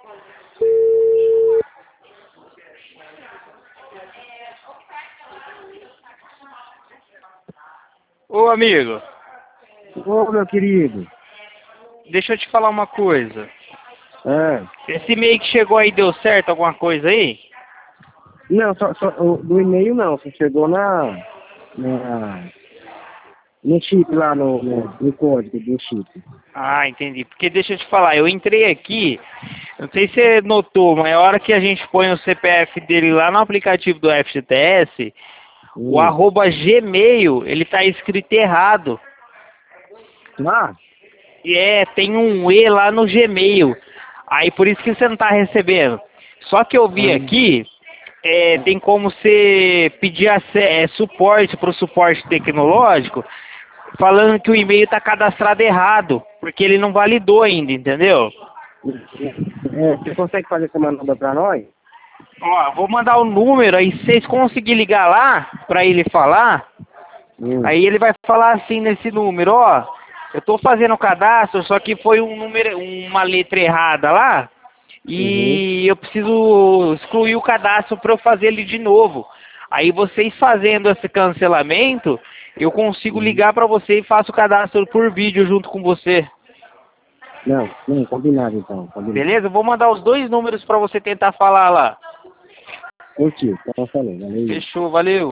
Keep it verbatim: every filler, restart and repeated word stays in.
Ô amigo, Ô, meu querido. deixa eu te falar uma coisa. É. Esse e-mail que chegou aí deu certo alguma coisa aí? Não, só, só o- do e-mail não, só chegou na, na no chip lá, no, no, no código do chip. Ah, entendi. Porque deixa eu te falar, eu entrei aqui, não sei se você notou, mas a hora que a gente põe o C P F dele lá no aplicativo do F G T S, o Hum. arroba Gmail, ele tá escrito errado. Ah, E é, tem um E lá no Gmail. Aí por isso que você não tá recebendo. Só que eu vi ah, aqui, é, tem como você pedir ace- é, suporte para o suporte tecnológico, falando que o e-mail tá cadastrado errado, porque ele não validou ainda, entendeu? é, você consegue fazer essa manobra pra nós? Ó, vou mandar o número, aí se vocês conseguirem ligar lá pra ele falar, Hum. aí ele vai falar assim nesse número, ó, eu tô fazendo o cadastro, só que foi um número, uma letra errada lá, Uhum. e eu preciso excluir o cadastro para eu fazer ele de novo. Aí vocês fazendo esse cancelamento, eu consigo Uhum. ligar para você e faço o cadastro por vídeo junto com você. Não, não, combinado então, combinado. Beleza? Eu vou mandar os dois números para você tentar falar lá. Curtiu, então falei, valeu. Fechou, valeu.